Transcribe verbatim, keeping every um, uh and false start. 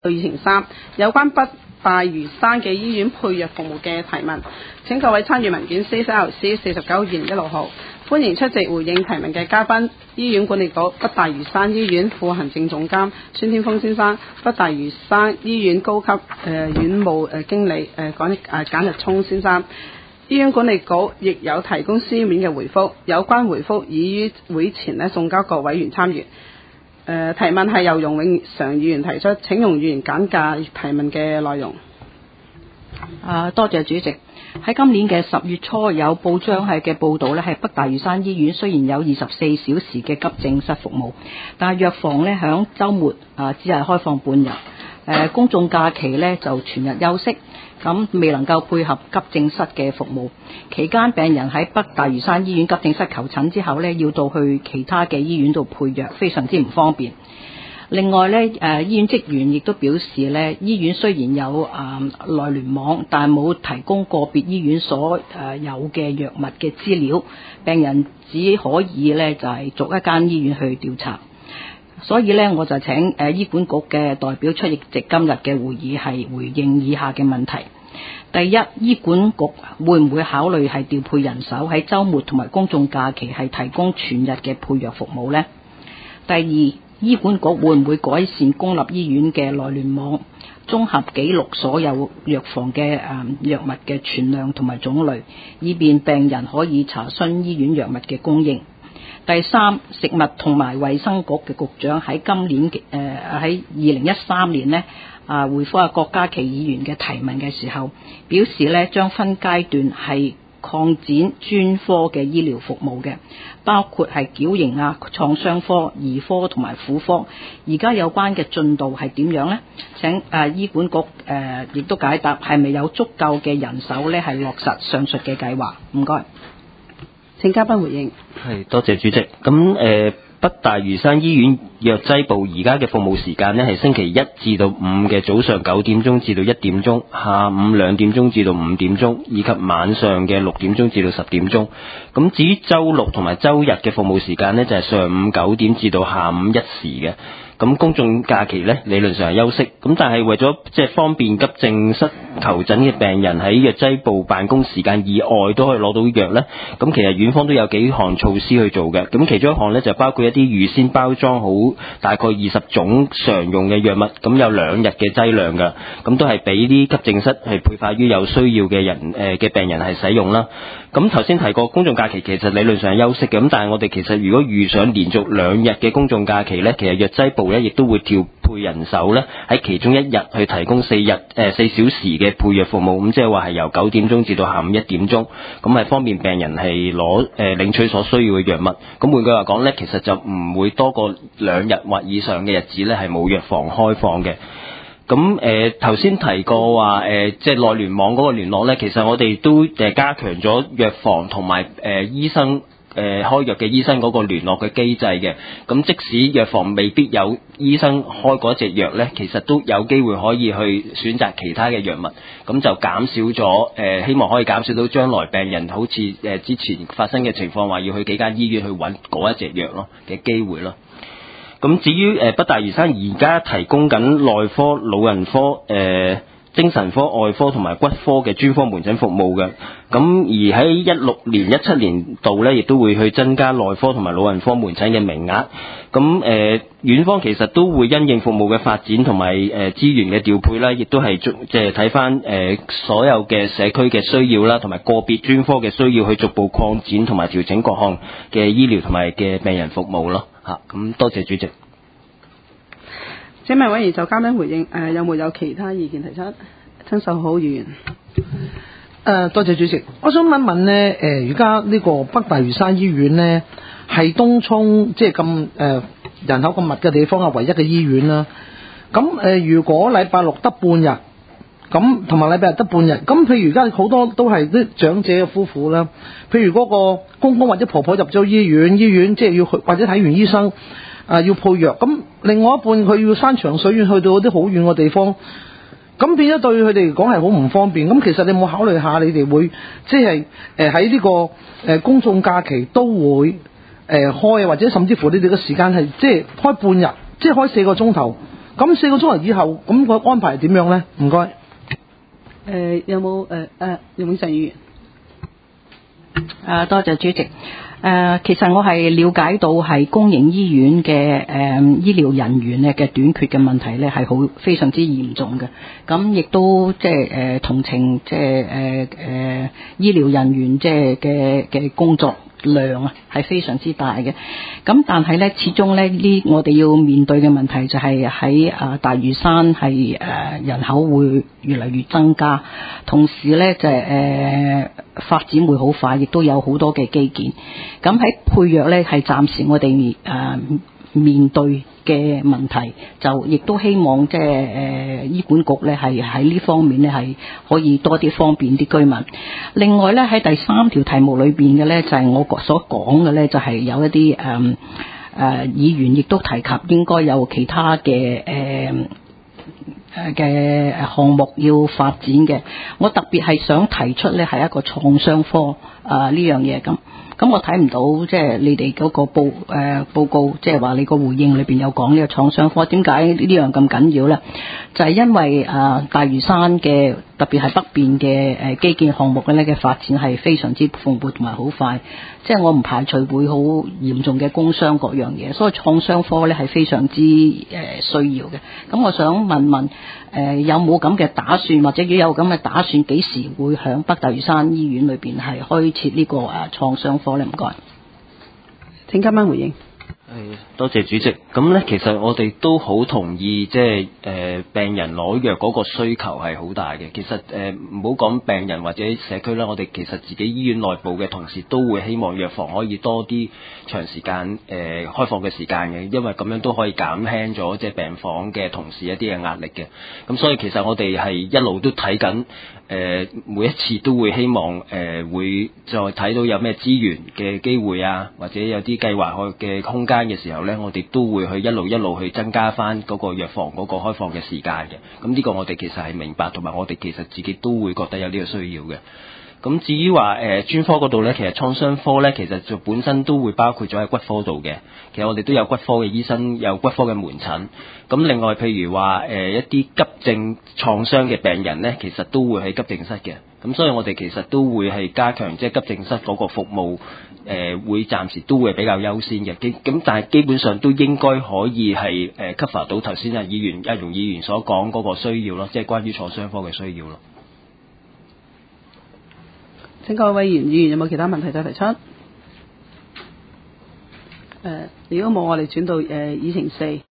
二乘三有關北大嶼山嘅醫院配藥服務嘅提問，請各位參與文件 C 三 L C 四十九二零一六號。歡迎出席回應提問嘅嘉賓：醫院管理局北大嶼山醫院副行政總監孫天峰先生，北大嶼山醫院高級誒、呃、院務誒經理誒簡誒簡日聰先生。醫院管理局亦有提供書面嘅回覆，有關回覆已於會前咧送交各委員參閱。誒、呃、提問係由容永常議員提出，請容議員簡介提問嘅內容。 啊，多謝主席。喺今年嘅十月初，有報章係嘅報導呢，係北大嶼山醫院雖然有二十四小時嘅急症室服務，但係藥房呢響週末啊只係開放半日，誒、呃、公眾假期呢就全日休息，咁未能夠配合急症室嘅服務。期間病人喺北大嶼山醫院急症室求診之後呢，要到去其他嘅醫院度配藥，非常之唔方便。另外呢，誒醫院職員亦都表示呢，醫院雖然有誒內聯網，但係冇提供個別醫院所誒有嘅藥物嘅資料，病人只可以呢就係逐一間醫院去調查。所以呢，我就請誒醫管局嘅代表出席今日嘅會議，係回應以下嘅問題。第一，醫管局會唔會考慮係調配人手喺週末同埋公眾假期係提供全日嘅配藥服務呢？第二，醫管局會唔會改善公立醫院嘅內聯網，綜合記錄所有藥房嘅誒藥物嘅存量同埋種類，以便病人可以查詢醫院藥物嘅供應？第三，食物同埋衛生局嘅局長喺今年嘅誒喺二零一三年呢啊回覆阿郭家麒議員嘅提問嘅時候，表示呢將分階段係擴展專科嘅醫療服務嘅，包括係矯形啊、創傷科、兒科同埋婦科。而家有關嘅進度係點樣呢？請誒、呃、醫管局誒亦、呃、都解答，係咪有足夠嘅人手呢？係落實上述嘅計劃？唔該。 請嘉賓回應。 係，多謝主席。咁誒、呃，北大嶼山醫院藥劑部而家嘅服務時間呢，係星期一至到五嘅早上九點鐘至到一點鐘，下午兩點鐘至到五點鐘，以及晚上嘅六點鐘至到十點鐘。咁至於週六同埋週日嘅服務時間呢，就係、是、上午九點至到下午一時嘅。咁公眾假期呢，理論上係休息，咁但係為咗即係方便急症室求診嘅病人喺藥劑部辦公時間以外都可以攞到藥呢。咁其實院方都有幾項措施去做嘅。咁其中一項呢，就包括一啲預先包裝好大概二十種常用嘅藥物，咁有兩日嘅劑量㗎，咁都係俾啲急症室係配發於有需要嘅人誒嘅病人係使用啦。咁頭先提過公眾假期其實理論上係休息嘅，咁但係我哋其實如果遇上連續兩日嘅公眾假期呢，其實藥劑部呢亦都會調配人手呢，喺其中一日去提供四日誒、呃、四小時嘅配藥服務，咁即係話係由九點鐘至到下午一點鐘，咁係方便病人係攞誒領取所需要嘅藥物。咁換句話講呢，其實就唔會多過兩日或以上嘅日子呢係冇藥房開放嘅。咁誒頭先提過話誒，即係內聯網嗰個聯絡呢，其實我哋都誒加強咗藥房同埋誒醫生誒、呃、開藥嘅醫生嗰個聯絡嘅機制嘅。咁即使藥房未必有醫生開嗰隻藥呢，其實都有機會可以去選擇其他嘅藥物，咁就減少咗誒、呃，希望可以減少到將來病人好似誒、呃、之前發生嘅情況，話要去幾間醫院去揾嗰一隻藥咯嘅機會咯。咁至於誒北大嶼山而家提供緊內科、老人科、誒、呃、精神科、外科同埋骨科嘅專科門診服務嘅，咁而喺一六年、一七年度咧，亦都會去增加內科同埋老人科門診嘅名額。咁誒院方其實都會因應服務嘅發展同埋誒資源嘅調配啦，亦都係即係睇翻誒所有嘅社區嘅需要啦，同埋個別專科嘅需要去逐步擴展同埋調整各項嘅醫療同埋嘅病人服務咯。嚇，咁多謝主席。 請問委員就嘉賓回應，誒、呃、有冇有其他意見提出？曾秀好議員。 誒、呃，多謝主席。我想問問呢，誒而家呢個北大嶼山醫院呢，係東涌即係咁誒人口咁密嘅地方嘅唯一嘅醫院啦。咁誒、呃，如果禮拜六得半日，咁同埋禮拜日得半日，咁譬如而家好多都係啲長者嘅夫婦啦，譬如嗰個公公或者婆婆入咗醫院，醫院即係要去或者睇完醫生，啊、呃、要配藥，咁另外一半佢要山長水遠去到嗰啲好遠嘅地方，咁變咗對佢哋嚟講係好唔方便。咁其實你有冇考慮下，你哋會即係誒喺呢個誒、呃、公眾假期都會誒、呃、開，或者甚至乎你哋嘅時間係即係開半日，即係開四個鐘頭。 咁四個鐘頭以後，咁、個安排係點樣咧？唔該。 誒、呃、有冇誒誒葉永祥議員？ 啊，多謝主席。誒、呃，其實我係了解到係公營醫院嘅誒、呃、醫療人員咧嘅短缺嘅問題咧係好非常之嚴重嘅。咁亦都即係誒同情即係誒誒醫療人員即係嘅嘅工作量啊係非常之大嘅。咁但係咧，始終咧呢我哋要面對嘅問題就係喺啊大嶼山係誒、呃、人口會越嚟越增加，同時咧就係、是、誒、呃、發展會好快，亦都有好多嘅基建。咁喺配藥咧係暫時我哋誒、呃、面對嘅問題，就亦都希望即係誒醫管局咧係喺呢方面咧係可以多啲方便啲居民。另外咧喺第三條題目裏邊嘅咧就係、是、我所講嘅咧就係有一啲誒誒議員亦都提及應該有其他嘅誒誒嘅項目要發展嘅。我特別係想提出咧係一個創傷科啊呢樣嘢咁。咁我睇唔到即係你哋嗰個報誒、呃、報告，即係話你個回應裏邊有講呢個創傷科，點解呢樣咁緊要咧？就係、是、因為啊、呃、大嶼山嘅特別係北邊嘅誒基建項目嘅咧嘅發展係非常之蓬勃同埋好快，即係我唔排除會好嚴重嘅工傷各樣嘢，所以創傷科咧係非常之誒、呃、需要嘅。咁我想問問誒、呃、有冇咁嘅打算，或者如果有咁嘅打算，幾時會響北大嶼山醫院裏邊係開設呢個誒創傷科咧？唔該， 請今晚回應。 係，多謝主席。咁咧，其實我哋都好同意，即係誒病人攞藥嗰個需求係好大嘅。其實誒唔好講病人或者社區啦，我哋其實自己醫院內部嘅同事都會希望藥房可以多啲長時間誒、呃、開放嘅時間嘅，因為咁樣都可以減輕咗即係病房嘅同事一啲嘅壓力嘅。咁所以其實我哋係一路都睇緊。誒、呃、每一次都會希望誒、呃、會再睇到有咩資源嘅機會啊，或者有啲計劃嘅空間嘅時候呢，我哋都會去一路一路去增加翻嗰個藥房嗰個開放嘅時間嘅。咁呢個我哋其實係明白，同埋我哋其實自己都會覺得有呢個需要嘅。咁至於話誒專科嗰度呢，其實創傷科呢，其實就本身都會包括咗喺骨科度嘅。其實我哋都有骨科嘅醫生，有骨科嘅門診。咁另外譬如話誒、呃、一啲急症創傷嘅病人呢，其實都會喺急症室嘅。咁所以我哋其實都會係加強即係急症室嗰個服務，誒、呃、會暫時都會比較優先嘅。咁但係基本上都應該可以係誒 cover 到頭先啊議員阿容議員所講嗰個需要咯，即係關於創傷科嘅需要咯。 請各位議員，議員有冇其他問題再提出？誒、呃，如果冇，我哋轉到誒、呃、議程四。